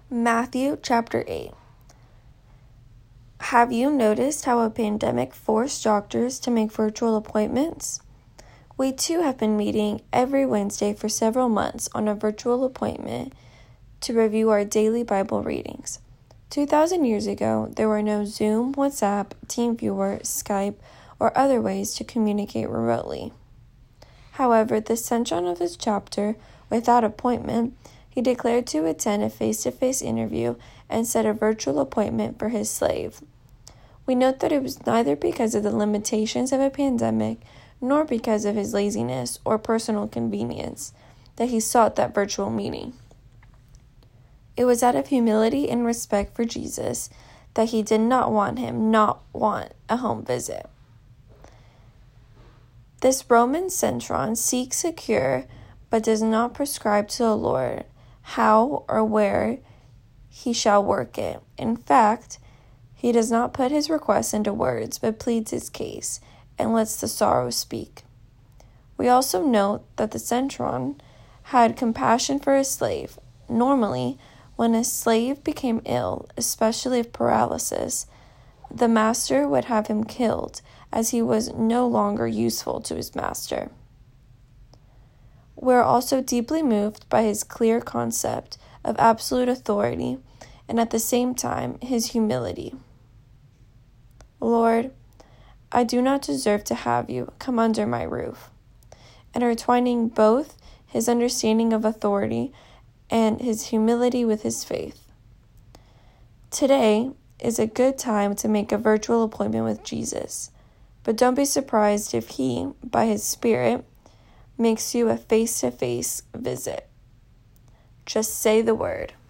Matthew chapter 8. Have you noticed how a pandemic forced doctors to make virtual appointments? We too have been meeting every Wednesday for several months on a virtual appointment to review our daily Bible readings. 2,000 years ago, there were no Zoom, WhatsApp, TeamViewer, Skype, or other ways to communicate remotely. However, the centron of this chapter, without appointment, he declared to attend a face-to-face interview and set a virtual appointment for his slave. We note that it was neither because of the limitations of a pandemic nor because of his laziness or personal convenience that he sought that virtual meeting. It was out of humility and respect for Jesus that he did not want a home visit. This Roman centron seeks a cure but does not prescribe to the Lord how or where he shall work it. In fact, he does not put his request into words, but pleads his case and lets the sorrow speak. We also note that the centron had compassion for his slave. Normally, when a slave became ill, especially of paralysis, the master would have him killed, as he was no longer useful to his master. We are also deeply moved by his clear concept of absolute authority and at the same time his humility. Lord, I do not deserve to have you come under my roof, intertwining both his understanding of authority and his humility with his faith. Today is a good time to make a virtual appointment with Jesus, but don't be surprised if he, by his Spirit, makes you a face-to-face visit. Just say the word.